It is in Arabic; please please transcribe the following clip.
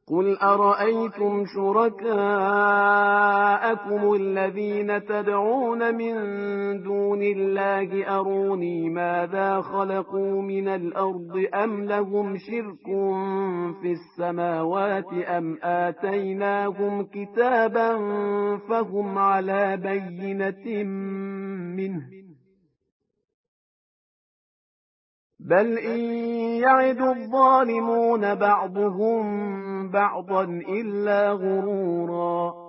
قل أرأيتم شركاءكم الذين تدعون من دون الله أروني ماذا خلقوا من الأرض أم لهم شرك في السماوات أم آتيناهم كتابا فهم على بينة منه بل إن يعد الظالمون بعضهم بعضا إلا غرورا